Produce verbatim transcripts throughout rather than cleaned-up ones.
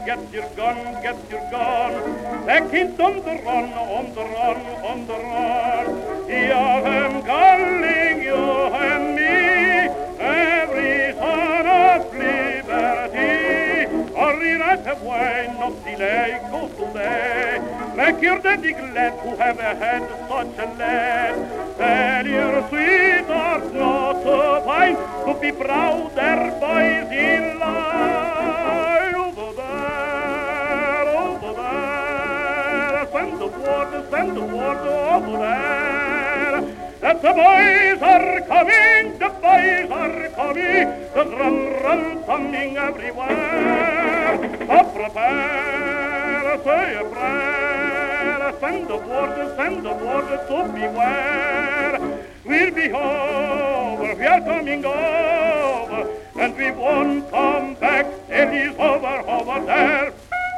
get your gun, get your gun. Back in on the run, on the run, on the run. You am calling you and me, every son of liberty. Hurry right away, not delay, go today. Make your daddy glad who have had such a lad. Tell your sweetheart not to pine, to be proud their boys in line. Over there, over there, send the water, send the water over there. That the boys are coming, the boys are coming, the run, run, coming everywhere. Oh, prepare, say a prayer, send the water, send the water to beware. We'll be over, we are coming over, and we won't come back till he's over, over there.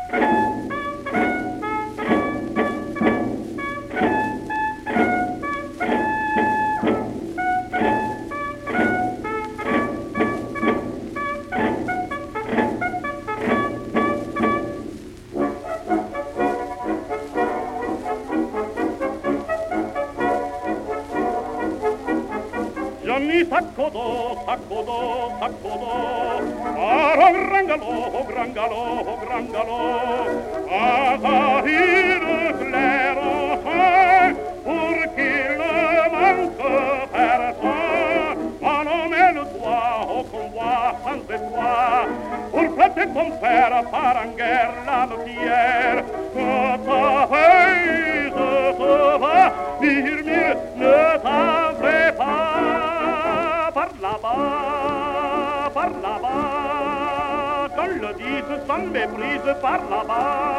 Johnny Saccodo, Saccodo, Saccodo, ah, oh, grangalo, oh, grangalo, oh, grangalo, ah, ça il clair, pour qu'il ne manque personne, ah non, mais le doigt au convoi sans étoile, pour flatter ton père par en guerre la meutière, ah, ta feuille se va, dire mieux, ne t'avais pas. Par là-bas, par là-bas, qu'on le dise sans méprise, par là-bas.